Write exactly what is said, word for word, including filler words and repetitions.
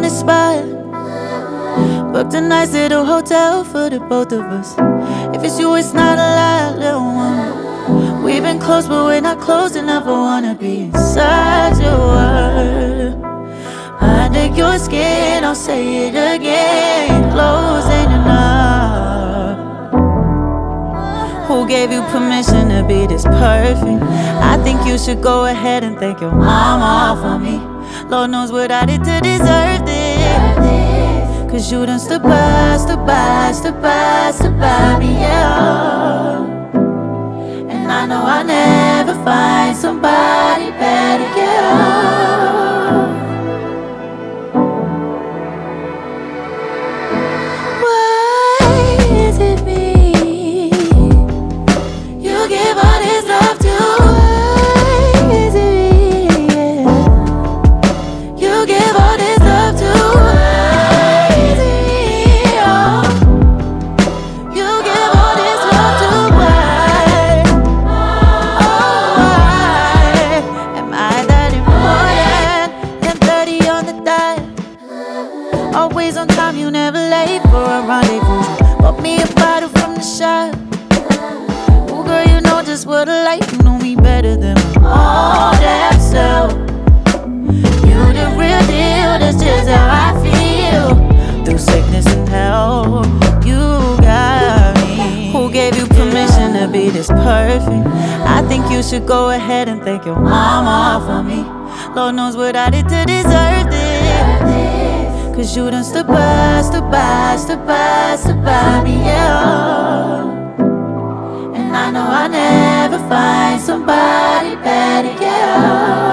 the spot. Booked a nice little hotel for the both of us. If it's you, it's not a lie, little one. We've been close, but we're not close enough. I wanna be inside your world, under your skin. I'll say it again, close ain't enough. Who gave you permission to be this perfect? I think you should go ahead and thank your mama for me. Lord knows what I did to deserve this. Cause you done stood by, stood by, stood by, stood by me, yeah. And I know I'll never find somebody better, yeah. Why is it me you give all this love to? Why is it me, yeah, you give all this love to? Always on time, you never late for a rendezvous. Bought me a bottle from the shop. Ooh, girl, you know just what I like. You know me better than all that self. You the real deal, that's just how I feel. Through sickness and health, you got me. Who gave you permission to be this perfect? I think you should go ahead and thank your mama for me. Lord knows what I did to deserve this. Cause you done stood by, stood by, stood by, stood by me, yeah. And I know I'll never find somebody better, yeah.